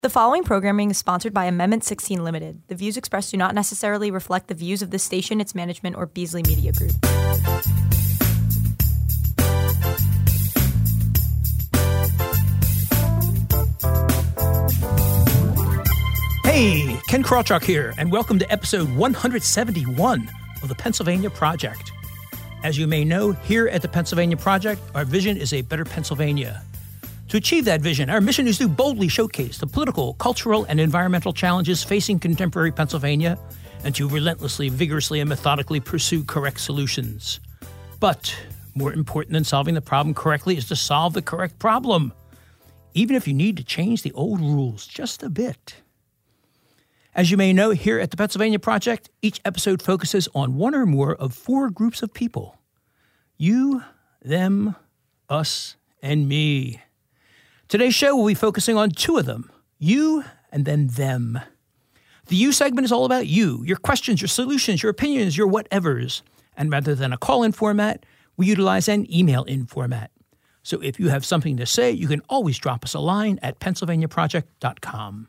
The following programming is sponsored by Amendment 16 Limited. The views expressed do not necessarily reflect the views of this station, its management, or Beasley Media Group. Hey, Ken Krawchuk here, and welcome to episode 171 of the Pennsylvania Project. As you may know, here at the Pennsylvania Project, our vision is a better Pennsylvania. To achieve that vision, our mission is to boldly showcase the political, cultural, and environmental challenges facing contemporary Pennsylvania and to relentlessly, vigorously, and methodically pursue correct solutions. But more important than solving the problem correctly is to solve the correct problem, even if you need to change the old rules just a bit. As you may know, here at the Pennsylvania Project, each episode focuses on one or more of four groups of people. You, them, us, and me. Today's show will be focusing on two of them, you and then them. The you segment is all about you, your questions, your solutions, your opinions, your whatevers. And rather than a call-in format, we utilize an email-in format. So if you have something to say, you can always drop us a line at PennsylvaniaProject.com.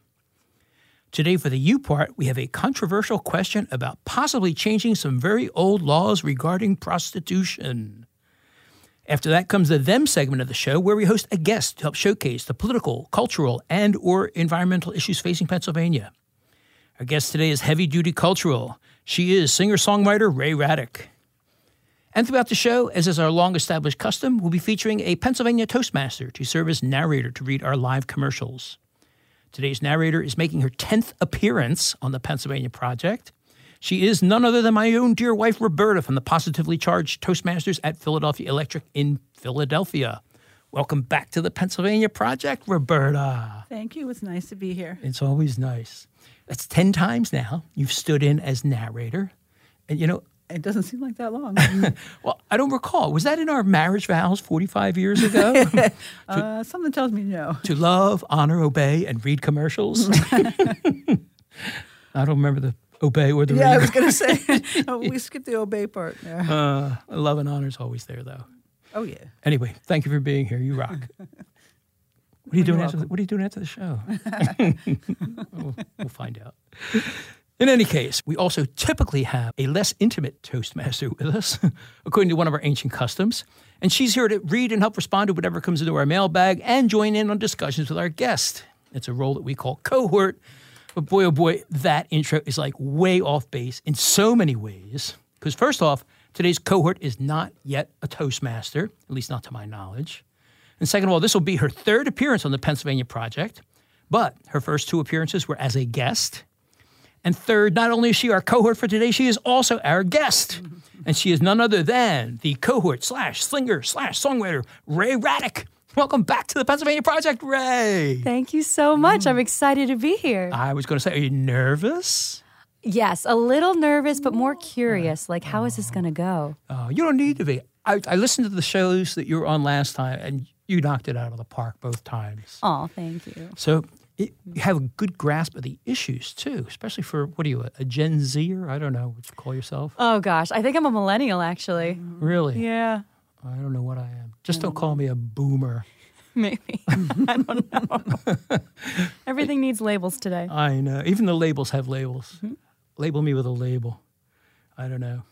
Today for the you part, we have a controversial question about possibly changing some very old laws regarding prostitution. After that comes the them segment of the show, where we host a guest to help showcase the political, cultural, and or environmental issues facing Pennsylvania. Our guest today is heavy-duty cultural. She is singer-songwriter Ray Raddick. And throughout the show, as is our long-established custom, we'll be featuring a Pennsylvania Toastmaster to serve as narrator to read our live commercials. Today's narrator is making her 10th appearance on the Pennsylvania Project. She is none other than my own dear wife, Roberta, from the Positively Charged Toastmasters at Philadelphia Electric in Philadelphia. Welcome back to the Pennsylvania Project, Roberta. Thank you. It's nice to be here. It's always nice. That's 10 times now you've stood in as narrator. And, you know, it doesn't seem like that long. Well, I don't recall. Was that in our marriage vows 45 years ago? Something tells me no. To love, honor, obey, and read commercials? I don't remember the obey or the read. Yeah, I was going to say, we skipped the obey part there. Love and honor is always there, though. Oh, yeah. Anyway, thank you for being here. You rock. What are you doing after the show? We'll find out. In any case, we also typically have a less intimate Toastmaster with us, according to one of our ancient customs. And she's here to read and help respond to whatever comes into our mailbag and join in on discussions with our guest. It's a role that we call cohort. But boy, oh boy, that intro is like way off base in so many ways. Because first off, today's cohort is not yet a Toastmaster, at least not to my knowledge. And second of all, this will be her third appearance on the Pennsylvania Project. But her first two appearances were as a guest. And third, not only is she our cohort for today, she is also our guest. And she is none other than the cohort / singer / songwriter, Ray Raddick. Welcome back to the Pennsylvania Project, Ray. Thank you so much. I'm excited to be here. I was going to say, are you nervous? Yes, a little nervous, but more curious. Like, how is this going to go? You don't need to be. I listened to the shows that you were on last time, and you knocked it out of the park both times. Oh, thank you. So you have a good grasp of the issues, too, especially for, what are you, a Gen Zer? I don't know what you call yourself. Oh, gosh. I think I'm a millennial, actually. Really? Yeah. I don't know what I am. Just don't call me a boomer. Maybe. I don't know. Everything needs labels today. I know. Even the labels have labels. Mm-hmm. Label me with a label. I don't know.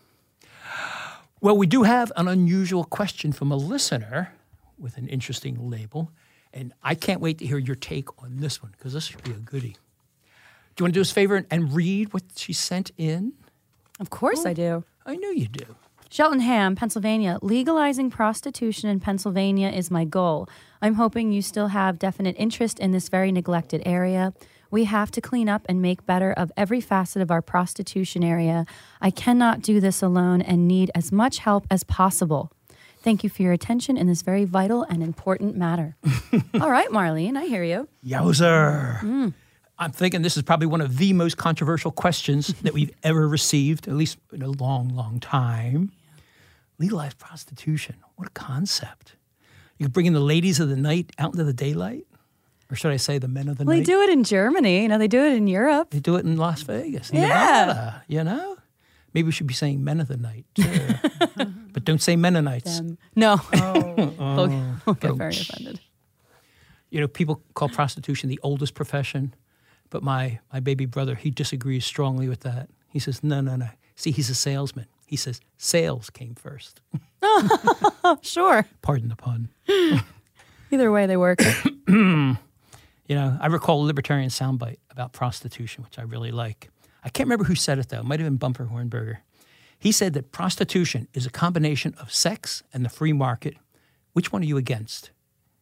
Well, we do have an unusual question from a listener with an interesting label, and I can't wait to hear your take on this one, because this should be a goodie. Do you want to do us a favor and read what she sent in? Of course I do. I know you do. Cheltenham, Pennsylvania. Legalizing prostitution in Pennsylvania is my goal. I'm hoping you still have definite interest in this very neglected area. We have to clean up and make better of every facet of our prostitution area. I cannot do this alone and need as much help as possible. Thank you for your attention in this very vital and important matter. All right, Marlene, I hear you. Yowzer. I'm thinking this is probably one of the most controversial questions that we've ever received, at least in a long, long time. Legalized prostitution. What a concept. You could bring in the ladies of the night out into the daylight? Or should I say the men of the night? They do it in Germany. They do it in Europe. They do it in Las Vegas. Yeah. Nevada, you know? Maybe we should be saying men of the night, too. But don't say Mennonites. No. We'll get very offended. People call prostitution the oldest profession, but my baby brother, he disagrees strongly with that. He says, no. See, he's a salesman. He says, sales came first. Sure. Pardon the pun. Either way, they work. I recall a libertarian soundbite about prostitution, which I really like. I can't remember who said it, though. It might have been Bumper Hornberger. He said that prostitution is a combination of sex and the free market. Which one are you against?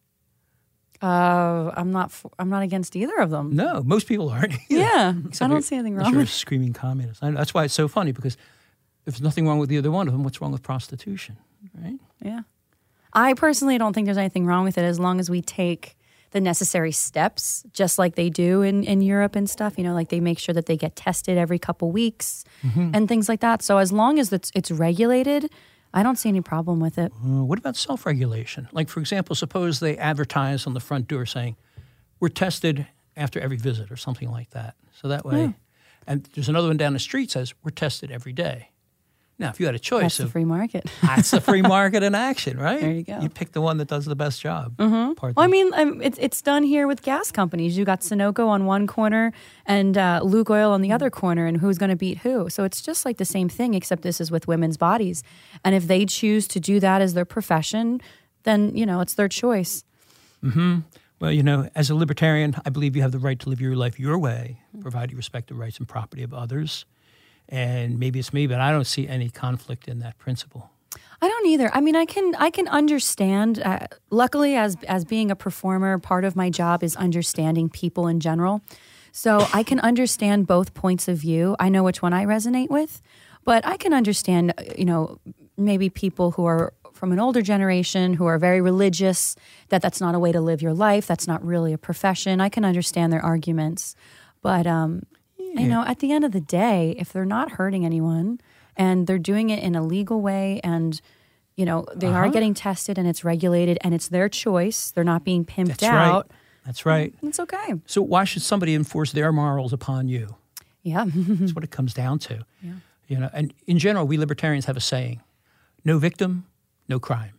I'm not against either of them. No, most people aren't either. Yeah, Except I don't see anything wrong you're a with it. screaming communist. I know, that's why it's so funny, because if there's nothing wrong with either one of them, what's wrong with prostitution, right? Yeah. I personally don't think there's anything wrong with it as long as we take the necessary steps, just like they do in Europe and stuff. Like they make sure that they get tested every couple weeks and things like that. So as long as it's regulated, I don't see any problem with it. What about self-regulation? Like, for example, suppose they advertise on the front door saying, we're tested after every visit or something like that. So that way, and there's another one down the street says, we're tested every day. Now, if you had a choice That's the free market. That's the free market in action, right? There you go. You pick the one that does the best job. Well, I mean, it's done here with gas companies. You got Sunoco on one corner and Luke Oil on the other corner, and who's going to beat who? So it's just like the same thing, except this is with women's bodies. And if they choose to do that as their profession, then, it's their choice. Well, as a libertarian, I believe you have the right to live your life your way, provided you respect the rights and property of others. And maybe it's me, but I don't see any conflict in that principle. I don't either. I mean, I can understand. Luckily, as being a performer, part of my job is understanding people in general. So I can understand both points of view. I know which one I resonate with, but I can understand, maybe people who are from an older generation who are very religious, that's not a way to live your life. That's not really a profession. I can understand their arguments, but at the end of the day, if they're not hurting anyone and they're doing it in a legal way and, they are getting tested and it's regulated and it's their choice, they're not being pimped out. That's right. It's okay. So why should somebody enforce their morals upon you? Yeah. That's what it comes down to. Yeah. And in general, we libertarians have a saying, no victim, no crime.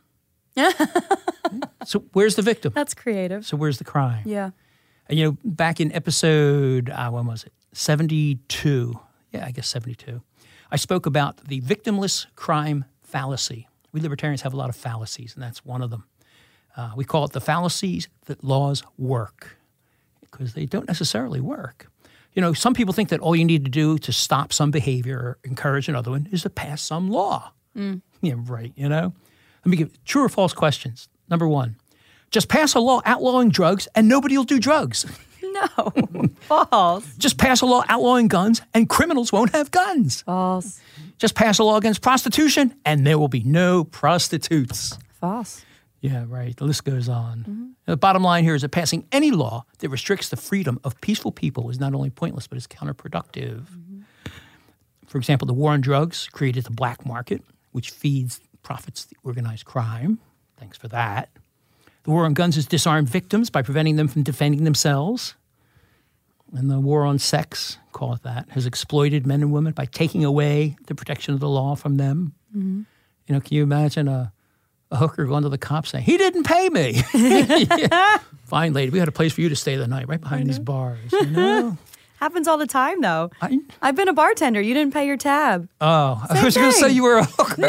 So where's the victim? That's creative. So where's the crime? Yeah. And, back in episode, when was it? 72. Yeah, I guess 72. I spoke about the victimless crime fallacy. We libertarians have a lot of fallacies, and that's one of them. We call it the fallacies that laws work, because they don't necessarily work. Some people think that all you need to do to stop some behavior or encourage another one is to pass some law. Yeah, right, Let me give true or false questions. Number one, just pass a law outlawing drugs and nobody will do drugs. No. False. Just pass a law outlawing guns and criminals won't have guns. False. Just pass a law against prostitution and there will be no prostitutes. False. Yeah, right. The list goes on. The bottom line here is that passing any law that restricts the freedom of peaceful people is not only pointless, but is counterproductive. For example, the war on drugs created the black market, which profits the organized crime. Thanks for that. The war on guns has disarmed victims by preventing them from defending themselves. And the war on sex, call it that, has exploited men and women by taking away the protection of the law from them. Can you imagine a hooker going to the cops saying, he didn't pay me? Yeah. Fine, lady, we had a place for you to stay the night right behind these bars. Happens all the time, though. I've been a bartender. You didn't pay your tab. Oh, I was going to say you were a hooker.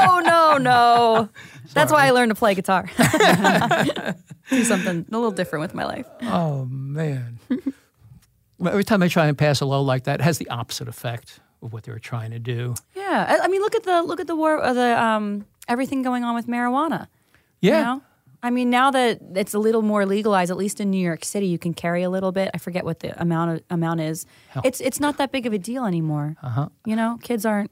No. That's why I learned to play guitar. Do something a little different with my life. Oh, man. Every time I try and pass a law like that, it has the opposite effect of what they were trying to do. Yeah. I mean, look at the war, everything going on with marijuana. Yeah. I mean, now that it's a little more legalized, at least in New York City, you can carry a little bit. I forget what the amount is. It's not that big of a deal anymore. Kids aren't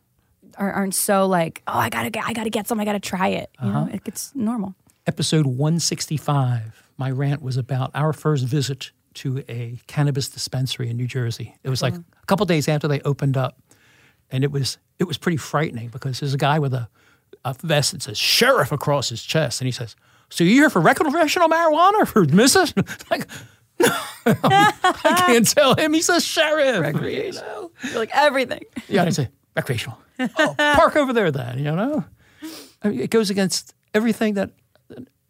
so like, oh, I gotta get some, I gotta try it. It's normal. Episode 165, my rant was about our first visit to a cannabis dispensary in New Jersey. It was like a couple days after they opened up, and it was pretty frightening because there's a guy with a vest that says sheriff across his chest, and he says, "So you're here for recreational marijuana or for missus?" Like, no, I can't tell him. He says sheriff. Recreational. You're like everything. Yeah, I say recreational. Oh, park over there then, I mean, it goes against everything that,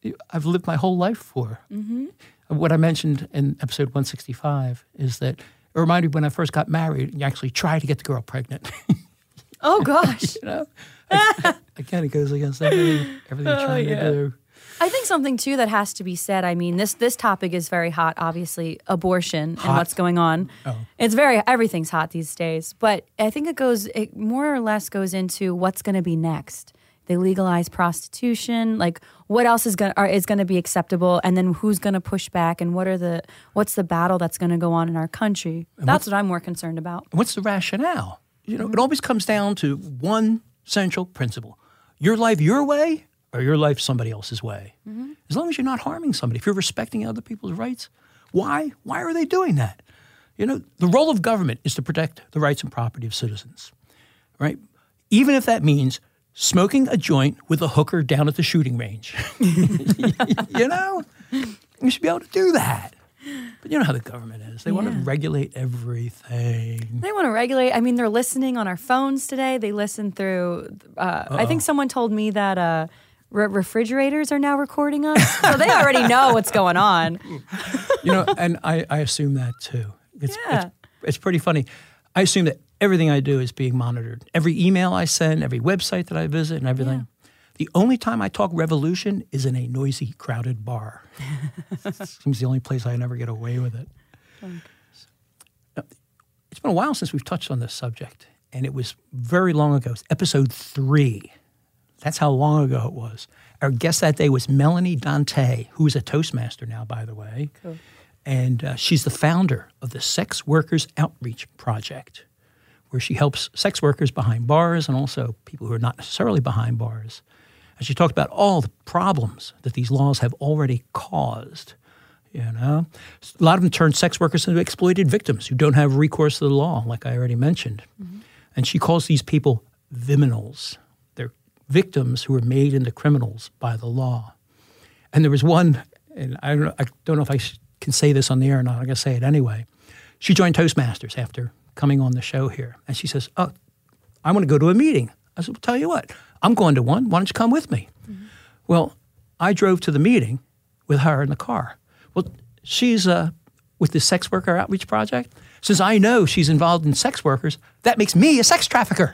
I've lived my whole life for. Mm-hmm. What I mentioned in episode 165 is that it reminded me when I first got married, you actually try to get the girl pregnant. Oh, gosh. You know? Again, it goes against everything you're trying to do. I think something, too, that has to be said. I mean, this topic is very hot, obviously, abortion and what's going on. Oh. Everything's hot these days. But I think it more or less goes into what's going to be next. They legalize prostitution. Like, what else is going to be acceptable? And then who's going to push back? And what's the battle that's going to go on in our country? That's what I'm more concerned about. What's the rationale? You know, it always comes down to one central principle. Your life your way or your life somebody else's way. Mm-hmm. As long as you're not harming somebody, if you're respecting other people's rights, why are they doing that? You know, the role of government is to protect the rights and property of citizens, right? Even if that means smoking a joint with a hooker down at the shooting range. You know? You should be able to do that. But you know how the government is. They want to regulate everything. They want to regulate. I mean, they're listening on our phones today. They listen through, I think someone told me that refrigerators are now recording us. So they already know what's going on. You know, and I assume that too. It's pretty funny. I assume that everything I do is being monitored. Every email I send, every website that I visit and everything. Yeah. The only time I talk revolution is in a noisy, crowded bar. Seems the only place I never get away with it. It's been a while since we've touched on this subject, and it was very long ago. It's episode 3. That's how long ago it was. Our guest that day was Melanie Dante, who is a Toastmaster now, by the way. Cool. And she's the founder of the Sex Workers Outreach Project, where she helps sex workers behind bars and also people who are not necessarily behind bars. And she talked about all the problems that these laws have already caused. You know, a lot of them turn sex workers into exploited victims who don't have recourse to the law, like I already mentioned. Mm-hmm. And she calls these people viminals. They're victims who are made into criminals by the law. And there was one, and I don't know if I can say this on the air or not. I'm going to say it anyway. She joined Toastmasters after coming on the show here. And she says, I want to go to a meeting. I said, well, tell you what, I'm going to one. Why don't you come with me? Mm-hmm. Well, I drove to the meeting with her in the car. Well, she's with the Sex Worker Outreach Project. Since I know she's involved in sex workers, that makes me a sex trafficker.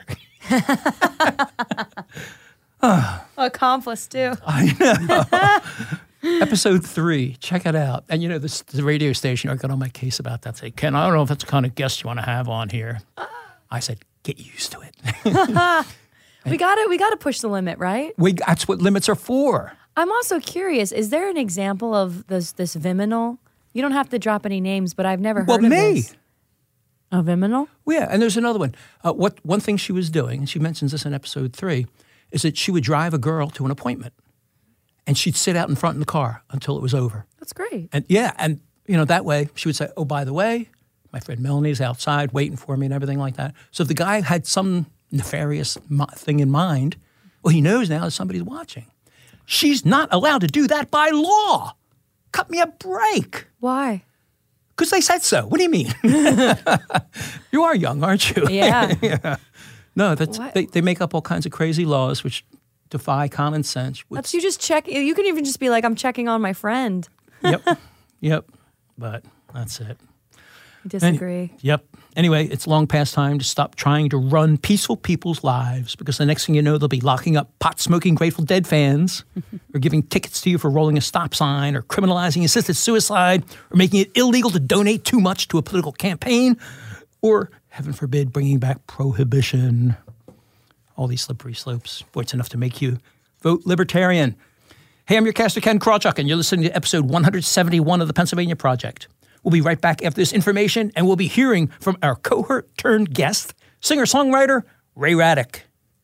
Accomplice, too. I know. Episode 3, check it out. And you know, the radio station got on my case about that. Say, Ken, I don't know if that's the kind of guest you want to have on here. I said, get used to it. We gotta push the limit, right? That's what limits are for. I'm also curious, is there an example of this viminal? You don't have to drop any names, but I've never heard of this. A viminal? Well, yeah, and there's another one. One thing she was doing, and she mentions this in episode 3, is that she would drive a girl to an appointment. And she'd sit out in front in the car until it was over. That's great. And and you know, that way she would say, oh, by the way, my friend Melanie's outside waiting for me and everything like that. So if the guy had some nefarious thing in mind, well, he knows now that somebody's watching. She's not allowed to do that by law. Cut me a break. Why? Because they said so. What do you mean? You are young, aren't you? Yeah. Yeah. No, they make up all kinds of crazy laws which defy common sense. That's you just check. You can even just be like, I'm checking on my friend. Yep. But that's it. I disagree. Yep. Anyway, it's long past time to stop trying to run peaceful people's lives, because the next thing you know, they'll be locking up pot-smoking Grateful Dead fans or giving tickets to you for rolling a stop sign or criminalizing assisted suicide or making it illegal to donate too much to a political campaign or, heaven forbid, bringing back prohibition. All these slippery slopes. Boy, it's enough to make you vote libertarian. Hey, I'm your caster, Ken Krawchuk, and you're listening to episode 171 of the Pennsylvania Project. We'll be right back after this information, and we'll be hearing from our cohort-turned guest, singer-songwriter Ray Raddick.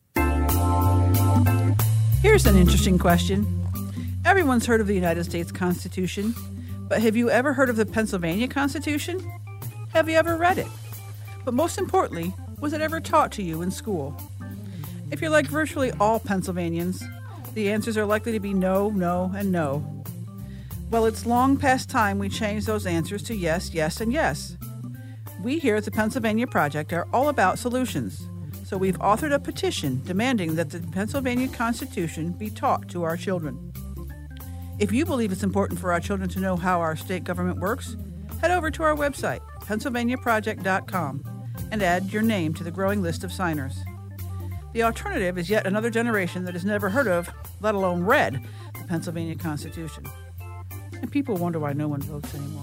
Here's an interesting question. Everyone's heard of the United States Constitution, but have you ever heard of the Pennsylvania Constitution? Have you ever read it? But most importantly, was it ever taught to you in school? If you're like virtually all Pennsylvanians, the answers are likely to be no, no, and no. Well, it's long past time we change those answers to yes, yes, and yes. We here at the Pennsylvania Project are all about solutions, so we've authored a petition demanding that the Pennsylvania Constitution be taught to our children. If you believe it's important for our children to know how our state government works, head over to our website, PennsylvaniaProject.com, and add your name to the growing list of signers. The alternative is yet another generation that has never heard of, let alone read, the Pennsylvania Constitution. And people wonder why no one votes anymore.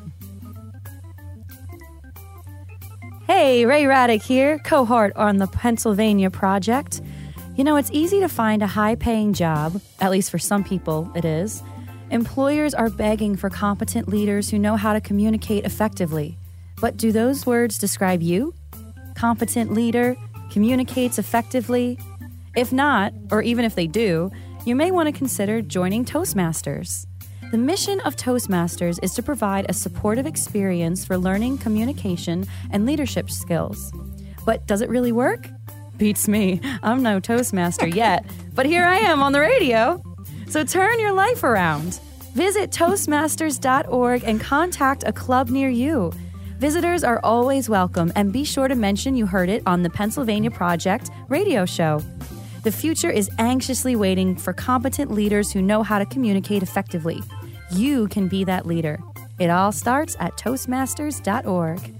Hey, Ray Raddick here, cohort on the Pennsylvania Project. You know, it's easy to find a high-paying job, at least for some people it is. Employers are begging for competent leaders who know how to communicate effectively. But do those words describe you? Competent leader, communicates effectively? If not, or even if they do, you may want to consider joining Toastmasters. The mission of Toastmasters is to provide a supportive experience for learning communication and leadership skills. But does it really work? Beats me. I'm no Toastmaster yet, but here I am on the radio. So turn your life around. Visit Toastmasters.org and contact a club near you. Visitors are always welcome, and be sure to mention you heard it on the Pennsylvania Project radio show. The future is anxiously waiting for competent leaders who know how to communicate effectively. You can be that leader. It all starts at Toastmasters.org.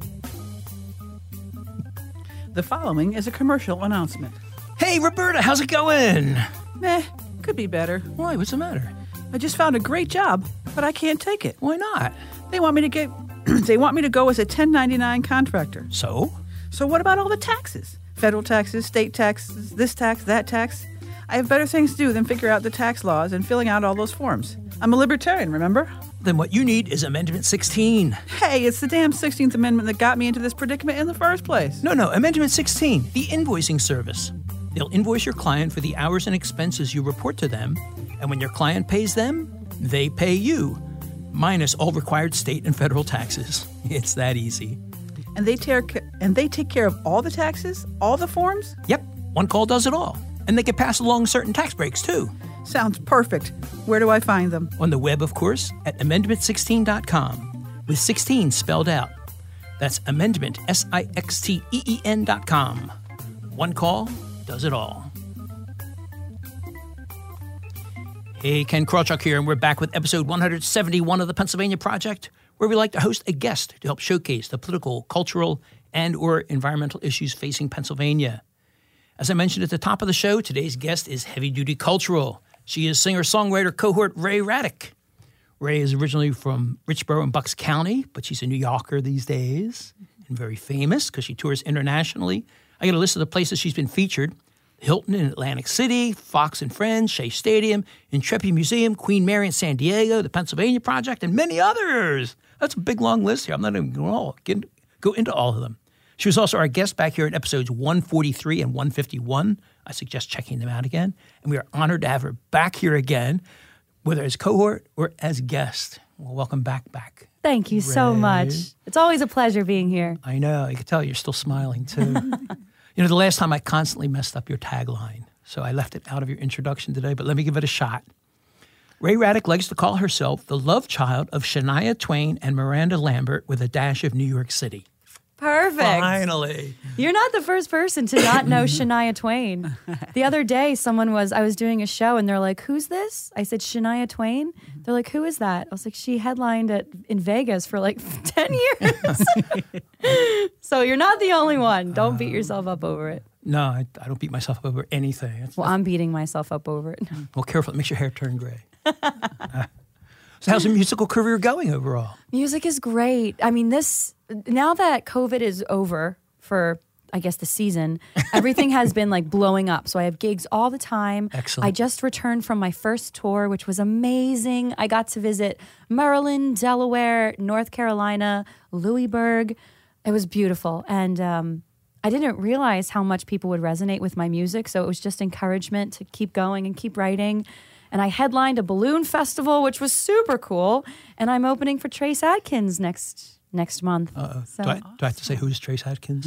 The following is a commercial announcement. Hey, Roberta, how's it going? Meh, could be better. Why? What's the matter? I just found a great job, but I can't take it. Why not? They want me to go as a 1099 contractor. So? So what about all the taxes? Federal taxes, state taxes, this tax, that tax. I have better things to do than figure out the tax laws and filling out all those forms. I'm a libertarian, remember? Then what you need is Amendment 16. Hey, it's the damn 16th Amendment that got me into this predicament in the first place. No, Amendment 16, the invoicing service. They'll invoice your client for the hours and expenses you report to them, and when your client pays them, they pay you, minus all required state and federal taxes. It's that easy. And they take care of all the taxes, all the forms? Yep, one call does it all. And they can pass along certain tax breaks, too. Sounds perfect. Where do I find them? On the web, of course, at amendment16.com, with 16 spelled out. That's amendment, SIXTEEN.com. One call does it all. Hey, Ken Krawchuk here, and we're back with episode 171 of the Pennsylvania Project, where we like to host a guest to help showcase the political, cultural, and or environmental issues facing Pennsylvania. As I mentioned at the top of the show, today's guest is heavy-duty cultural. She is singer-songwriter cohort Ray Raddick. Ray is originally from Richboro in Bucks County, but she's a New Yorker these days and very famous because she tours internationally. I got a list of the places she's been featured: Hilton in Atlantic City, Fox and Friends, Shea Stadium, Intrepid Museum, Queen Mary in San Diego, the Pennsylvania Project, and many others. That's a big, long list here. I'm not even going to go into all of them. She was also our guest back here in episodes 143 and 151. I suggest checking them out again. And we are honored to have her back here again, whether as cohort or as guest. Well, welcome back. Thank you so much. It's always a pleasure being here. I know. You can tell you're still smiling, too. You know, the last time I constantly messed up your tagline, so I left it out of your introduction today, but let me give it a shot. Ray Raddick likes to call herself the love child of Shania Twain and Miranda Lambert with a dash of New York City. Perfect. Finally. You're not the first person to not know Shania Twain. The other day, I was doing a show and they're like, who's this? I said, Shania Twain. They're like, who is that? I was like, she headlined in Vegas for like 10 years. So you're not the only one. Don't beat yourself up over it. No, I don't beat myself up over anything. I'm beating myself up over it. Well, careful. It makes your hair turn gray. So how's the musical career going overall? Music is great. I mean, now that COVID is over for, I guess, the season, everything has been like blowing up. So I have gigs all the time. Excellent. I just returned from my first tour, which was amazing. I got to visit Maryland, Delaware, North Carolina, Louisburg. It was beautiful. And I didn't realize how much people would resonate with my music. So it was just encouragement to keep going and keep writing. And I headlined a balloon festival, which was super cool. And I'm opening for Trace Adkins next month. So. Do I have to say who's Trace Adkins?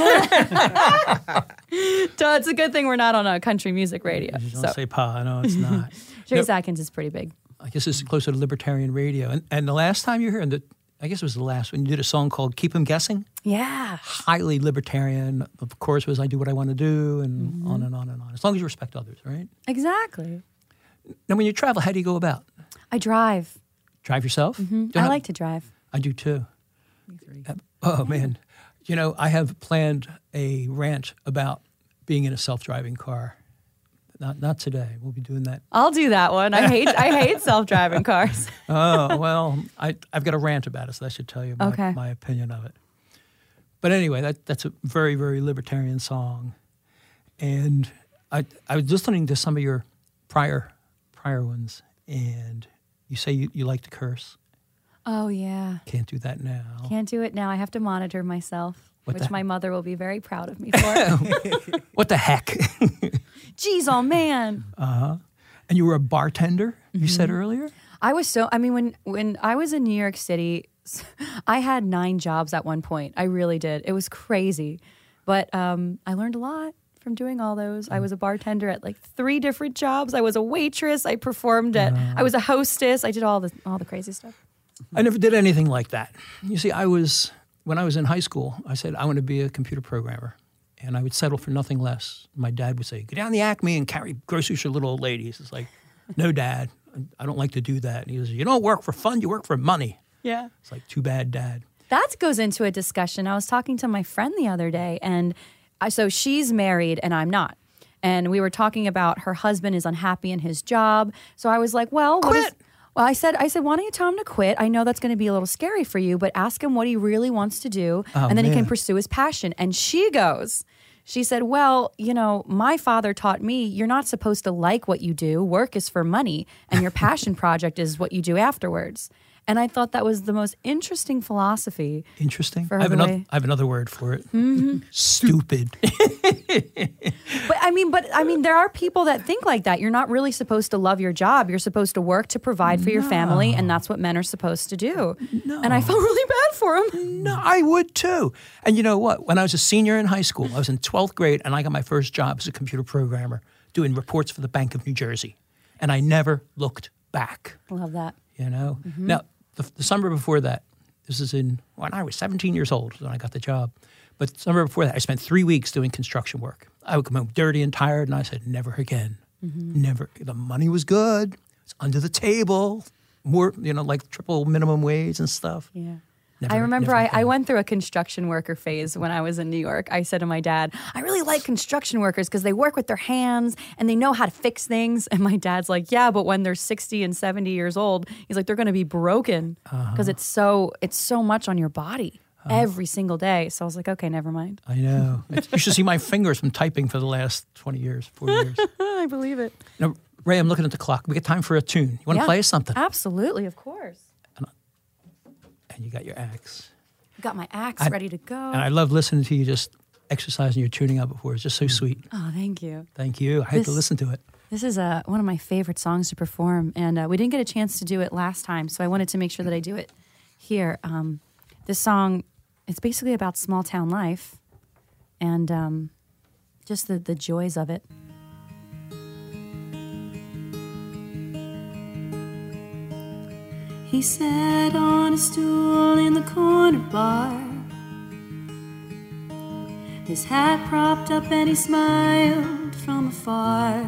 It's a good thing we're not on a country music radio. Don't say pa. No, it's not. Trace Adkins is pretty big. I guess this is closer to libertarian radio. And the last time you were here, I guess it was the last one, you did a song called Keep 'Em Guessing. Yeah. Highly libertarian. Of course, was I do what I want to do, and on and on and on. As long as you respect others, right? Exactly. Now, when you travel, how do you go about? I drive. Drive yourself? I like to drive. I do too. Oh, man. You know, I have planned a rant about being in a self-driving car. Not today. We'll be doing that. I'll do that one. I hate self-driving cars. Oh, well, I've got a rant about it, so that should tell you my opinion of it. But anyway, that's a very, very libertarian song. And I was listening to some of your prior ones, and you say you like to curse. Oh, yeah. Can't do that now. Can't do it now. I have to monitor myself, which my mother will be very proud of me for. What the heck? Jeez, oh, man. Uh-huh. And you were a bartender, you said earlier? When I was in New York City, I had 9 jobs at one point. I really did. It was crazy. But I learned a lot from doing all those. I was a bartender at like 3 different jobs. I was a waitress. I performed I was a hostess. I did all the crazy stuff. I never did anything like that. You see, when I was in high school, I said, I want to be a computer programmer. And I would settle for nothing less. My dad would say, go down the Acme and carry groceries for little old ladies. It's like, no, Dad, I don't like to do that. And he goes, you don't work for fun, you work for money. Yeah. It's like, too bad, Dad. That goes into a discussion. I was talking to my friend the other day, and so she's married and I'm not. And we were talking about her husband is unhappy in his job. So I was like, well, quit. Well, I said, why don't you tell him to quit? I know that's going to be a little scary for you, but ask him what he really wants to do, and then he can pursue his passion. And she said, well, you know, my father taught me you're not supposed to like what you do. Work is for money, and your passion project is what you do afterwards. And I thought that was the most interesting philosophy. Interesting. For I her have another word for it. Stupid. But I mean, there are people that think like that. You're not really supposed to love your job. You're supposed to work to provide for your family, and that's what men are supposed to do. No. And I felt really bad for him. No, I would too. And you know what? When I was a senior in high school, I was in 12th grade, and I got my first job as a computer programmer doing reports for the Bank of New Jersey. And I never looked back. Love that. You know? Now, the summer before that, this is when I was 17 years old when I got the job. But the summer before that, I spent 3 weeks doing construction work. I would come home dirty and tired, and I said, never again. Never. The money was good. It's under the table. More, like triple minimum wage and stuff. Yeah. Never, I remember never I went through a construction worker phase when I was in New York. I said to my dad, I really like construction workers because they work with their hands and they know how to fix things. And my dad's like, yeah, but when they're 60 and 70 years old, he's like, they're going to be broken because it's so much on your body every single day. So I was like, okay, never mind. I know. You should see my fingers from typing for the last 20 years, 40 years. I believe it. Now, Ray, I'm looking at the clock. We got time for a tune. You want to play us something? Absolutely, of course. And you got your axe. Got my axe ready to go. And I love listening to you just exercising your tuning out before. It's just so sweet. Oh, thank you. Thank you. I had to listen to it. This is one of my favorite songs to perform, and we didn't get a chance to do it last time, so I wanted to make sure that I do it here. This song, it's basically about small town life and just the joys of it. He sat on a stool in the corner bar, his hat propped up and he smiled from afar.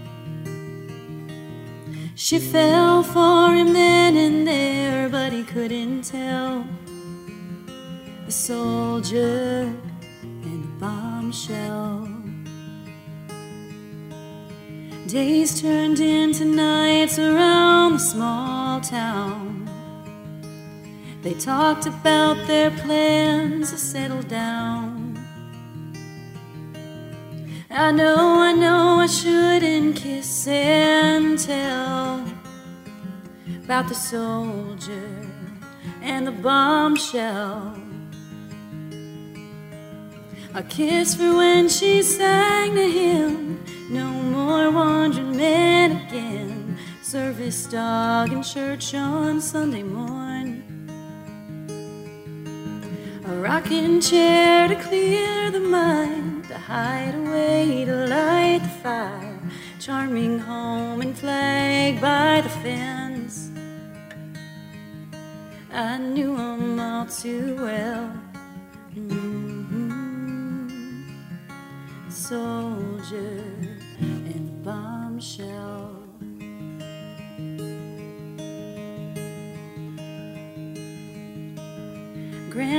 She fell for him then and there, but he couldn't tell the soldier and the bombshell. Days turned into nights around the small town. They talked about their plans to settle down. I know I shouldn't kiss and tell about the soldier and the bombshell. A kiss for when she sang to him, no more wandering men again, service dog in church on Sunday morn. A rocking chair to clear the mind, a hideaway to light the fire, charming home and flag by the fence. I knew him all too well. Soldier and bombshell.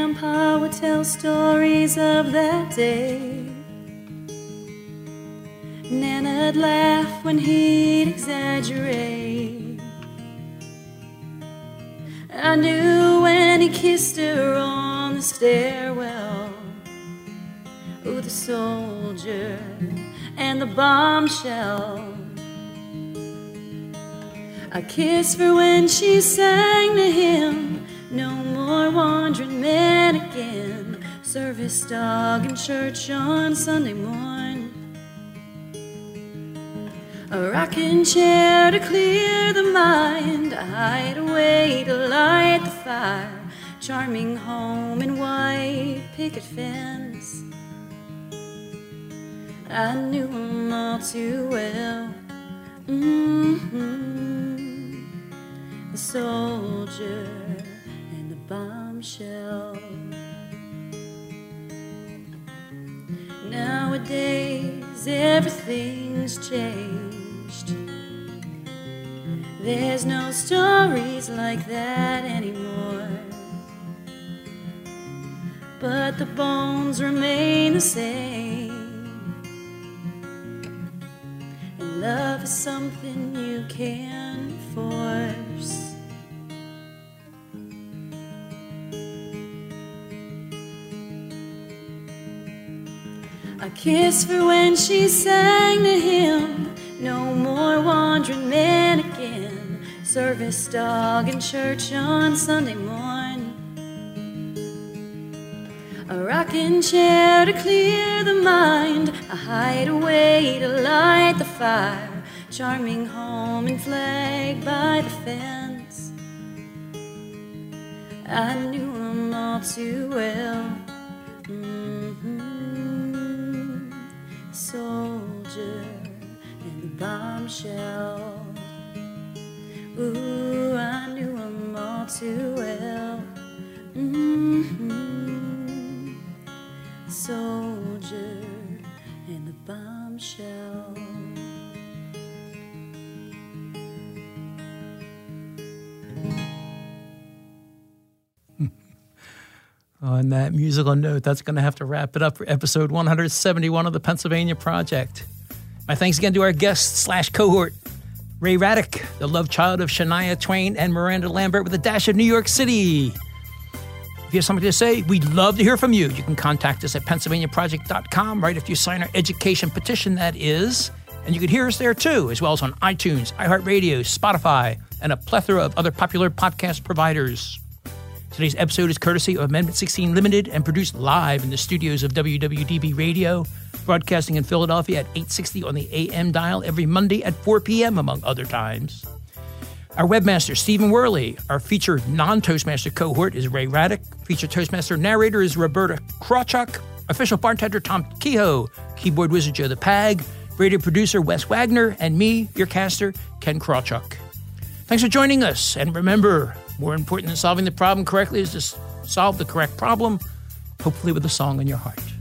Grandpa would tell stories of that day. Nana'd laugh when he'd exaggerate. I knew when he kissed her on the stairwell, oh, the soldier and the bombshell. I kissed her when she sang to him, no more wandering men again, service dog in church on Sunday morn. A rocking chair to clear the mind, a hideaway to light the fire, charming home and white picket fence. I knew him all too well. The soldier and the bombshell. Nowadays everything's changed. There's no stories like that anymore, but the bones remain the same. And love is something you can't force. I kissed her when she sang to him, no more wandering men again, service dog in church on Sunday morn. A rocking chair to clear the mind, a hideaway to light the fire, charming home and flag by the fence. I knew him all too well. Soldier and the bombshell. Ooh, I knew him all too well. Soldier and the bombshell. On that musical note, that's going to have to wrap it up for episode 171 of the Pennsylvania Project. My thanks again to our guest / cohort, Ray Raddick, the love child of Shania Twain and Miranda Lambert with a dash of New York City. If you have something to say, we'd love to hear from you. You can contact us at PennsylvaniaProject.com, right after you sign our education petition, that is. And you can hear us there too, as well as on iTunes, iHeartRadio, Spotify, and a plethora of other popular podcast providers. Today's episode is courtesy of Amendment 16 Limited and produced live in the studios of WWDB Radio, broadcasting in Philadelphia at 860 on the AM dial every Monday at 4 p.m., among other times. Our webmaster, Stephen Worley. Our featured non-Toastmaster cohort is Ray Raddick. Featured Toastmaster narrator is Roberta Krawchuk. Official bartender, Tom Kehoe. Keyboard wizard, Joe the Pag. Radio producer, Wes Wagner. And me, your caster, Ken Krawchuk. Thanks for joining us. And remember, more important than solving the problem correctly is to solve the correct problem, hopefully with a song in your heart.